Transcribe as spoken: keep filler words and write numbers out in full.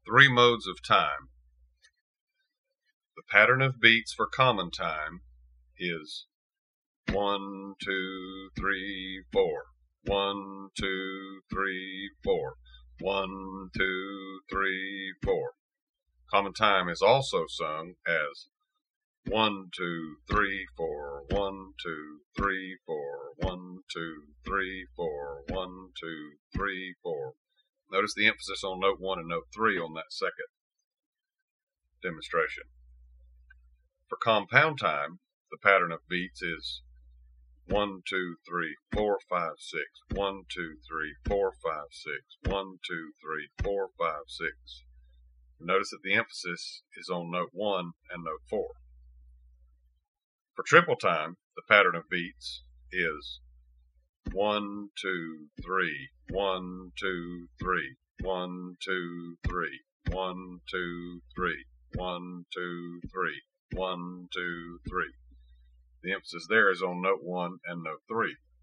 Three modes of time. The pattern of beats for common time is one, two, three, four. One, two, three, four. One, two, three, four. Common time is also sung as one, two, three, four. One, two, three, four. One, two, three, four. One, two, three, four. Notice the emphasis on note one and note three on that second demonstration. For compound time, the pattern of beats is one, two, three, four, five, six. One, two, three, four, five, six. One, two, three, four, five, six. Notice that the emphasis is on note one and note four. For triple time, the pattern of beats is one, two, three. One, two, three. One, two, three. One, two, three. One, two, three. One, two, three. The emphasis there is on note one and note three.